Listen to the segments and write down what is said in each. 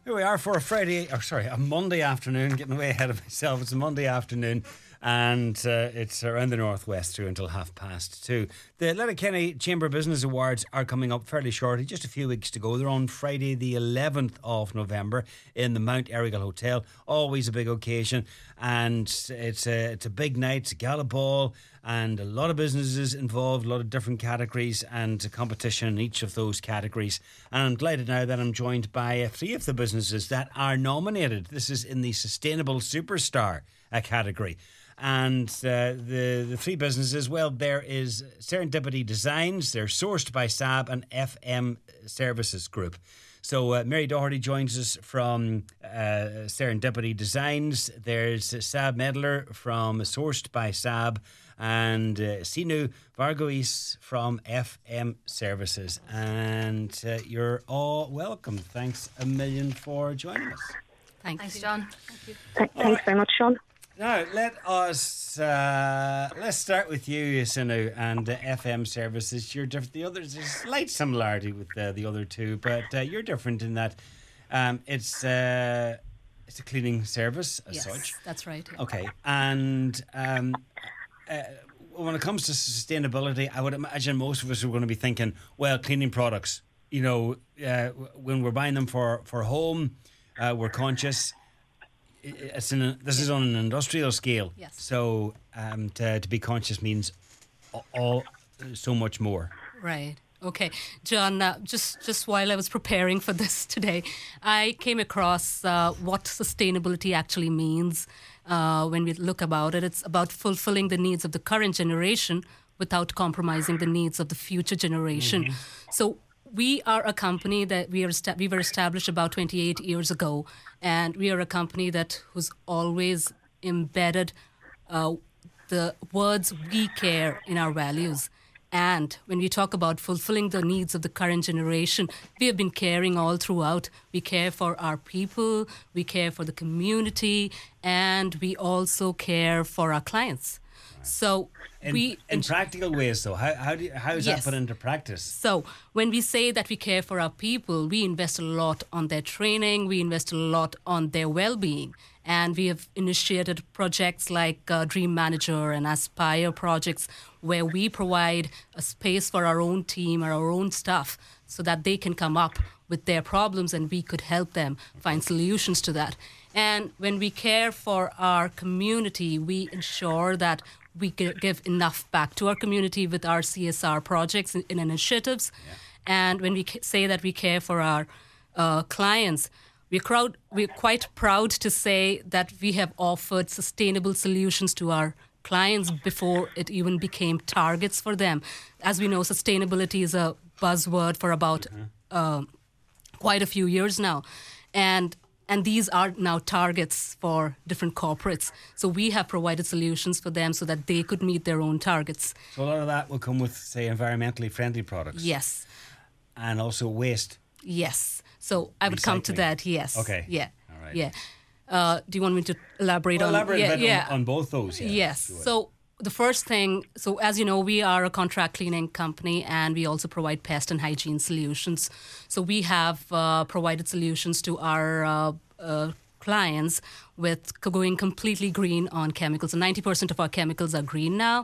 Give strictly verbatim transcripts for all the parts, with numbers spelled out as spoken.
Here we are for a Friday, or sorry, a Monday afternoon, getting way ahead of myself. It's a Monday afternoon, and uh, it's around the Northwest through until half past two. The Letterkenny Chamber Business Awards are coming up fairly shortly, just a few weeks to go. They're on Friday the eleventh of November in the Mount Errigal Hotel. Always a big occasion, and it's a, it's a big night, it's a gala ball, and a lot of businesses involved, a lot of different categories, and a competition in each of those categories. And I'm delighted now that I'm joined by uh, three of the businesses that are nominated. This is in the Sustainable Superstar uh, category. And uh, the, the three businesses, well, there is Serendipity Designs, they're sourced by S A B and F M Services Group. So uh, Mary Doherty joins us from uh, Serendipity Designs. There's Sab Medler from Sourced by S A B, and uh, Sinu Vargois from F M Services. And uh, you're all welcome. Thanks a million for joining us. Thanks, Thanks John. Thank you. Th- thanks right. very much, Sean. Now, let us, uh, let's start with you, Sinu, and uh, F M Services. You're different. The others, there's a slight similarity with uh, the other two, but uh, you're different in that um, it's uh, it's a cleaning service as yes, such. That's right. Yeah. Okay, and um, uh, when it comes to sustainability, I would imagine most of us are going to be thinking, well, cleaning products. You know, uh, when we're buying them for for home, uh, we're conscious. It's in a, this is on an industrial scale. Yes. So um, to, to be conscious means all so much more. Right. Okay, John. Uh, just just while I was preparing for this today, I came across uh, what sustainability actually means. Uh, when we look about it, it's about fulfilling the needs of the current generation without compromising the needs of the future generation. Mm-hmm. So. We are a company that we are esta- we were established about twenty-eight years ago, and we are a company that who's always embedded uh, the words "we care" in our values. And when we talk about fulfilling the needs of the current generation, we have been caring all throughout. We care for our people, we care for the community, and we also care for our clients. So in, we in practical ways, though, how how do you, how is yes. that put into practice? So when we say that we care for our people, we invest a lot on their training, we invest a lot on their well-being, and we have initiated projects like uh, Dream Manager and Aspire projects, where we provide a space for our own team or our own staff, so that they can come up with their problems and we could help them find solutions to that. And when we care for our community, we ensure that we give enough back to our community with our C S R projects and initiatives. Yeah. And when we say that we care for our uh, clients, we're, crowd, we're quite proud to say that we have offered sustainable solutions to our clients before it even became targets for them. As we know, sustainability is a buzzword for about mm-hmm. uh, quite a few years now. And And these are now targets for different corporates. So we have provided solutions for them so that they could meet their own targets. So a lot of that will come with, say, environmentally friendly products. Yes. And also waste. Yes. So I would come to that, yes. Okay. Yeah. All right. Yeah. Uh, do you want me to elaborate well, on elaborate yeah, a bit yeah. on, on both those? Yeah, yes. So the first thing, so as you know, we are a contract cleaning company, and we also provide pest and hygiene solutions. So we have uh, provided solutions to our uh, uh, clients with going completely green on chemicals. And ninety percent of our chemicals are green now.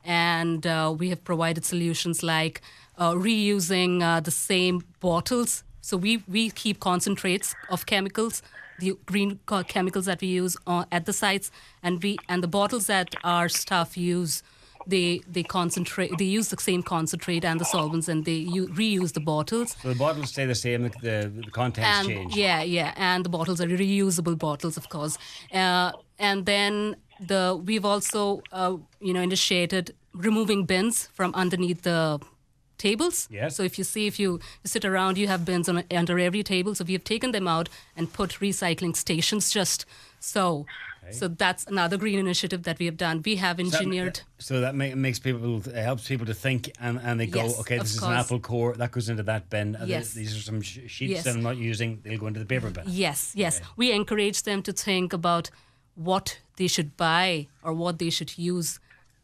And uh, we have provided solutions like uh, reusing uh, the same bottles. So we, we keep concentrates of chemicals, the green chemicals that we use uh, at the sites, and we and the bottles that our staff use, they they concentrate. They use the same concentrate and the solvents, and they u- reuse the bottles. So the bottles stay the same. The, the contents and, change. Yeah, yeah, and the bottles are reusable bottles, of course. Uh, and then the we've also uh, you know initiated removing bins from underneath the tables. Yes. So if you see, if you sit around, you have bins on, under every table. So we have taken them out and put recycling stations just so. Okay. So that's another green initiative that we have done. We have engineered. So that, so that make, makes people, it helps people to think, and, and they go, yes, okay, this is course. an apple core, that goes into that bin. Yes. These are some sh- sheets yes. that I'm not using, they'll go into the paper bin. Yes, yes. Okay. We encourage them to think about what they should buy or what they should use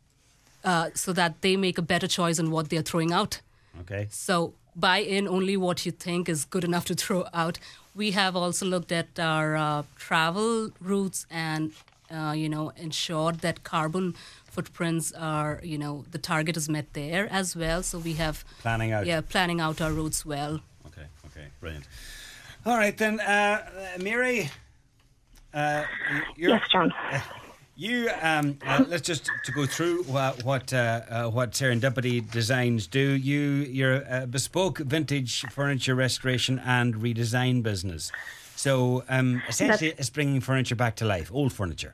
uh, so that they make a better choice on what they're throwing out. Okay. So buy in only what you think is good enough to throw out. we have also looked at our uh, travel routes and, uh, you know, ensured that carbon footprints are, you know, the target is met there as well. So we have planning out. Yeah, planning out our routes well. Okay, okay, brilliant. All right then, uh, Mary. Uh, yes, John. Uh, you um, uh, let's just to go through what what, uh, uh, what Serendipity Designs do. You you're a bespoke vintage furniture restoration and redesign business. So um, essentially, That's, it's bringing furniture back to life, old furniture.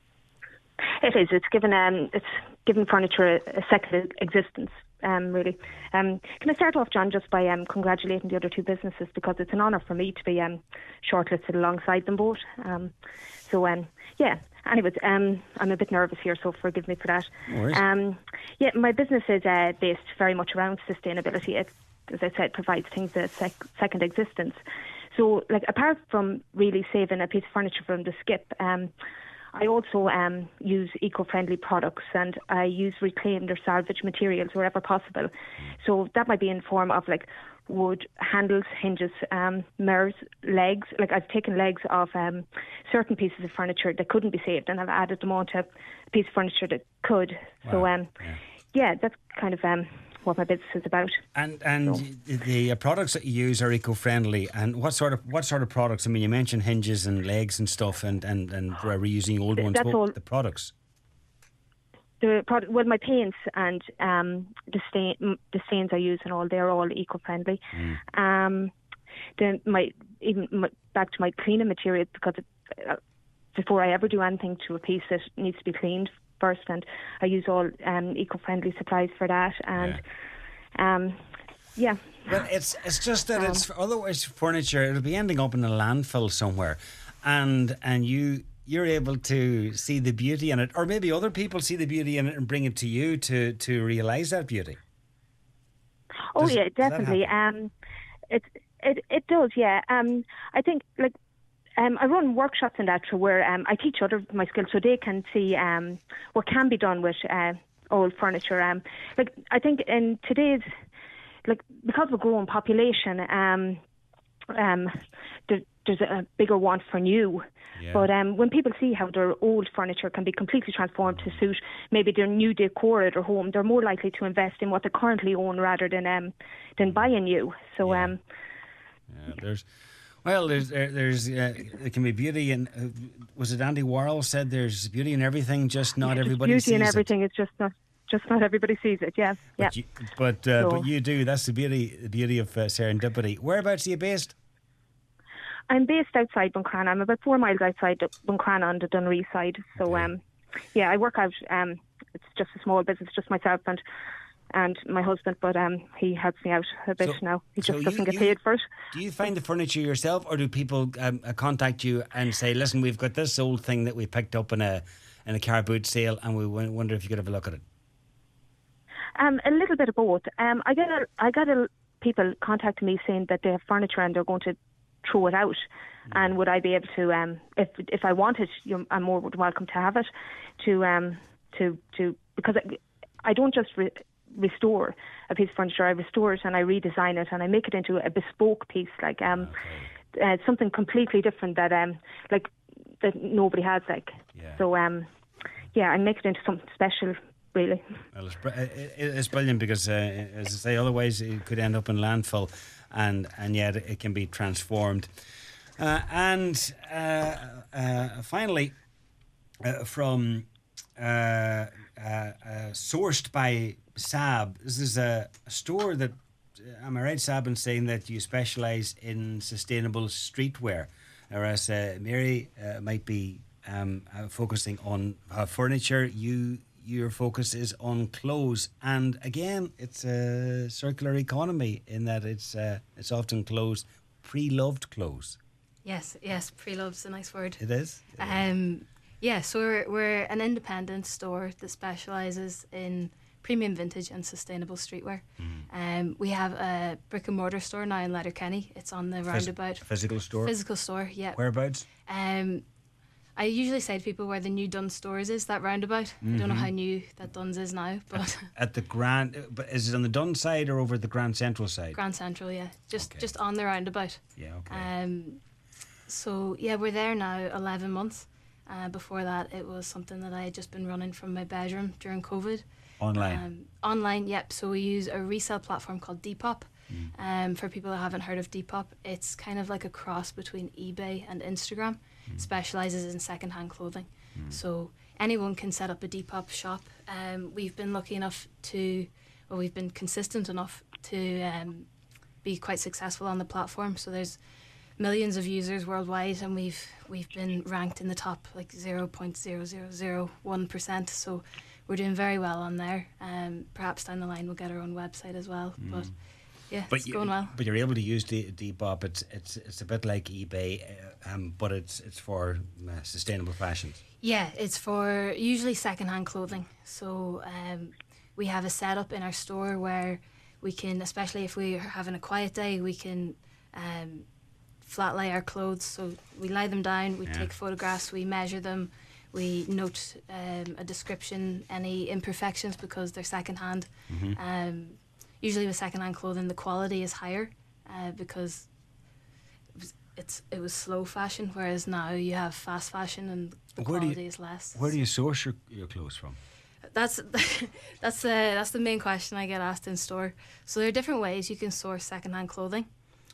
It is. It's given um, it's given furniture a, a second existence. Um, really. Um, can I start off, John, just by um, congratulating the other two businesses, because it's an honour for me to be um, shortlisted alongside them both. Um, so, um, yeah. Anyways, um, I'm a bit nervous here, so forgive me for that. No worries. Um, yeah, my business is uh, based very much around sustainability. It, as I said, provides things a sec- second existence. So, like, apart from really saving a piece of furniture from the skip, um, I also um, use eco-friendly products, and I use reclaimed or salvage materials wherever possible. So that might be in form of like wood handles, hinges, um, mirrors, legs. Like I've taken legs of um, certain pieces of furniture that couldn't be saved, and I've added them onto a piece of furniture that could. Wow. So um, yeah. yeah, that's kind of um, what my business is about. And and so. the uh, products that you use are eco-friendly. And what sort of what sort of products? I mean, you mentioned hinges and legs and stuff, and and and uh, reusing old ones. That's what, all. The products. The product, well, my paints and um, the stain, the stains I use and all, they're all eco-friendly. Mm. Um, then my even my, back to my cleaning materials, because it, uh, before I ever do anything to a piece, it needs to be cleaned first, and I use all um, eco-friendly supplies for that. And yeah. Um, yeah. But it's it's just that um, it's otherwise furniture, it'll be ending up in a landfill somewhere, and and you. You're able to see the beauty in it, or maybe other people see the beauty in it and bring it to you to, to realise that beauty. Oh does, yeah, definitely. Um, it it it does. Yeah. Um, I think like um, I run workshops in that where um, I teach other my skills so they can see um what can be done with uh, old furniture. Um, like I think in today's like because of a growing population, um, um, there, there's a bigger want for new. Yeah. But um, when people see how their old furniture can be completely transformed to suit maybe their new decor at their home, they're more likely to invest in what they currently own rather than um, than buying new. So yeah. um, yeah, there's well, there's there, there's uh, there can be beauty in. Uh, was it Andy Warhol said there's beauty in everything, just not everybody beauty sees it. in everything. It's just not. Just not everybody sees it. Yeah, yeah. But you, but, uh, so. but you do. That's the beauty. The beauty of uh, Serendipity. Whereabouts are you based? I'm based outside Buncrana. I'm about four miles outside Buncrana on the Dunree side. So, okay. um, yeah, I work out. Um, it's just a small business, just myself and and my husband. But um, he helps me out a bit so, now. He just so doesn't you, get paid you, for it. Do you find the furniture yourself, or do people um, contact you and say, "Listen, we've got this old thing that we picked up in a in a car boot sale, and we wonder if you could have a look at it"? Um, a little bit of both. Um, I get a, I get a, people contacting me saying that they have furniture and they're going to throw it out, mm. and would I be able to, um, if if I want it, you're, I'm more than welcome to have it, to um, to to because I, I don't just re- restore a piece of furniture, I restore it and I redesign it and I make it into a bespoke piece, like um, okay. uh, something completely different that um, like that nobody has, like. Yeah. So um, yeah, I make it into something special. Really. Well, it's, it's brilliant because, uh, as I say, otherwise it could end up in landfill, and and yet it can be transformed. Uh, and uh, uh, finally, uh, from uh, uh, uh, sourced by Saab. This is a, a store that, uh, am I right, Saab, in saying that you specialise in sustainable streetwear, whereas uh, Mary uh, might be um, uh, focusing on uh, furniture. You. Your focus is on clothes, and again, it's a circular economy in that it's uh, it's often clothes, pre-loved clothes. Yes, yes, pre-loved's a nice word. It is. It um, is. Yeah, so we're we're an independent store that specialises in premium vintage and sustainable streetwear. Mm. Um, we have a brick and mortar store now in Letterkenny. It's on the roundabout. Phys- physical store. Physical store, yeah. Whereabouts? Um. I usually say to people where the new Duns stores is, that roundabout. Mm-hmm. I don't know how new that Duns is now, but at, at the Grand, but is it on the Duns side or over at the Grand Central side? Grand Central, yeah, just okay. just on the roundabout. Yeah, okay. Um, so yeah, we're there now eleven months. Uh, before that, it was something that I had just been running from my bedroom during COVID. Online. Um, online, yep. So we use a resale platform called Depop. Mm. Um, for people that haven't heard of Depop, it's kind of like a cross between eBay and Instagram. Mm. Specializes in secondhand clothing. Mm. So anyone can set up a Depop shop. Um, we've been lucky enough to, well, we've been consistent enough to um, be quite successful on the platform. So there's millions of users worldwide, and we've we've been ranked in the top like zero point zero zero zero one percent. So we're doing very well on there. Um, perhaps down the line we'll get our own website as well. Mm. But yeah, but it's you, going well. But you're able to use the Depop. It's it's it's a bit like eBay, uh, um, but it's it's for uh, sustainable fashion. Yeah, it's for usually secondhand clothing. So um, we have a setup in our store where we can, especially if we're having a quiet day, we can um, flat lay our clothes. So we lie them down, we yeah. take photographs, we measure them, we note um, a description, any imperfections because they're secondhand. Mm-hmm. Um, usually with secondhand clothing, the quality is higher uh, because it was, it's it was slow fashion, whereas now you have fast fashion and the where quality you, is less. Where do you source your, your clothes from? That's that's the that's the main question I get asked in store. So there are different ways you can source secondhand clothing.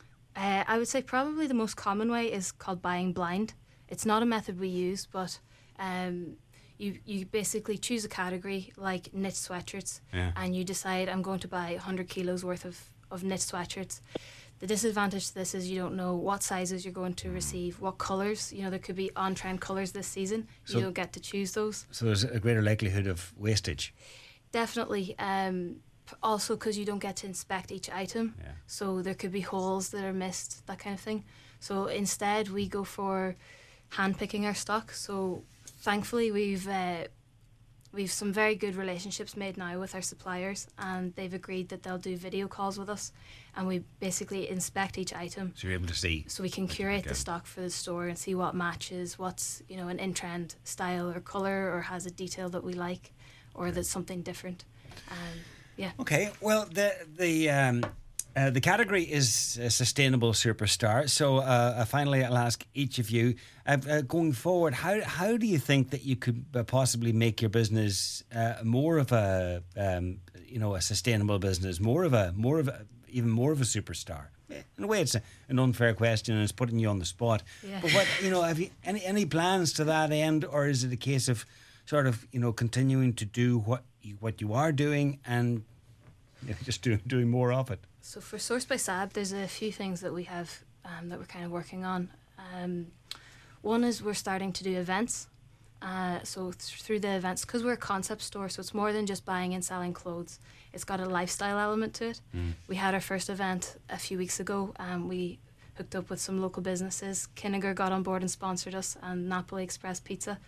Uh, I would say probably the most common way is called buying blind. It's not a method we use, but um, you you basically choose a category like knit sweatshirts, yeah. and you decide I'm going to buy one hundred kilos worth of, of knit sweatshirts. The disadvantage to this is you don't know what sizes you're going to receive, what colours. You know, there could be on-trend colours this season. So, you don't get to choose those. So there's a greater likelihood of wastage. Definitely. Um, also because you don't get to inspect each item. Yeah. So there could be holes that are missed, that kind of thing. So instead we go for hand-picking our stock. So thankfully we've... Uh, We've some very good relationships made now with our suppliers, and they've agreed that they'll do video calls with us, and we basically inspect each item. So you're able to see. So we can curate the stock for the store and see what matches, what's you know an in-trend style or colour, or has a detail that we like, or that's something different. Um, yeah. Okay. Well, the the. Um Uh, the category is a sustainable superstar. So uh, finally, I'll ask each of you, uh, uh, going forward, how how do you think that you could uh, possibly make your business uh, more of a um, you know a sustainable business, more of a more of a, even more of a superstar? In a way, it's a, an unfair question and it's putting you on the spot. Yeah. But what you know, have you any any plans to that end, or is it a case of sort of you know continuing to do what you, what you are doing and you know, just doing doing more of it? So for Source by S A B, there's a few things that we have um, that we're kind of working on. Um, one is we're starting to do events. Uh, so th- through the events, because we're a concept store, so it's more than just buying and selling clothes. It's got a lifestyle element to it. Mm. We had our first event a few weeks ago. Um, we hooked up with some local businesses. Kinniger got on board and sponsored us, and Napoli Express Pizza.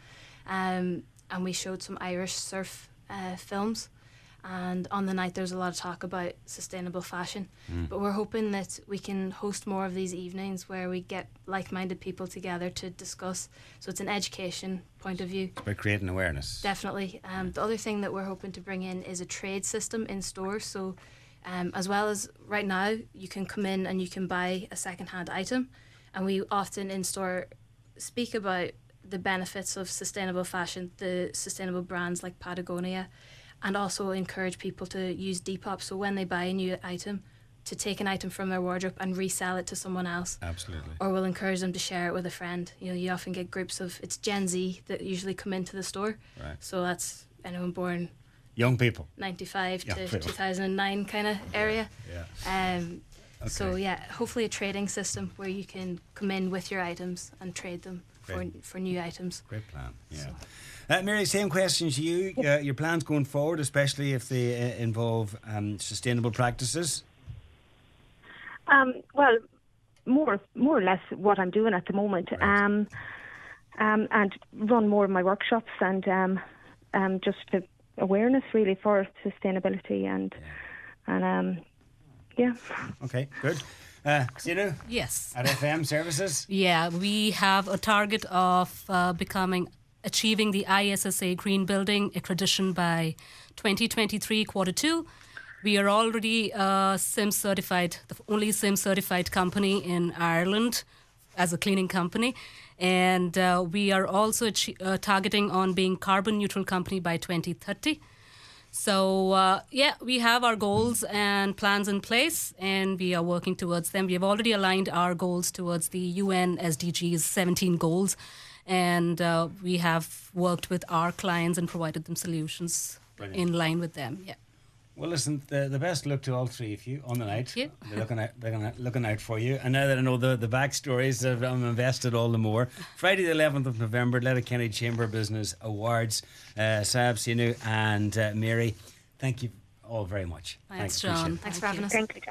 Um, and we showed some Irish surf uh, films. And on the night there was a lot of talk about sustainable fashion, mm. but we're hoping that we can host more of these evenings where we get like-minded people together to discuss. So it's an education point of view. It's about creating awareness. Definitely. Um, yeah. The other thing that we're hoping to bring in is a trade system in stores. So um, as well as right now, you can come in and you can buy a second-hand item, and we often in store speak about the benefits of sustainable fashion, the sustainable brands like Patagonia, and also encourage people to use Depop. So when they buy a new item, to take an item from their wardrobe and resell it to someone else. Absolutely. Or we'll encourage them to share it with a friend. You know, you often get groups of, it's Gen Z that usually come into the store. Right. So that's anyone born... Young people. ninety-five Young to people. two thousand nine kind of area. Yeah. Um, okay. So yeah, hopefully a trading system where you can come in with your items and trade them for, for new items. Great plan, yeah. So. Uh, Mary, same question to you. Uh, your plans going forward, especially if they uh, involve um, sustainable practices? Um, well, more more or less what I'm doing at the moment. Right. Um, um, and run more of my workshops and um, um, just the awareness really for sustainability and, yeah. and um, yeah. Okay, good. Uh, Sinu, Yes. at F M Services? Yeah, we have a target of uh, becoming, achieving the I S S A Green Building accreditation by twenty twenty-three quarter two. We are already uh, SIM certified, the only SIM certified company in Ireland as a cleaning company. And uh, we are also achi- uh, targeting on being carbon neutral company by twenty thirty. So, uh, yeah, we have our goals and plans in place, and we are working towards them. We have already aligned our goals towards the U N S D G's seventeen goals, and uh, we have worked with our clients and provided them solutions Brilliant. in line with them. Yeah. Well, listen, the, the best luck to all three of you on the night. Thank you. They're looking out, they're gonna, looking out for you. And now that I know the, the backstories, I've- I'm invested all the more. Friday the eleventh of November, Letterkenny Chamber Business Awards. Uh, Saab, Sinu and uh, Mary, thank you all very much. Thanks, appreciate John. it. Thanks Thank for having you. us. Thank you, John.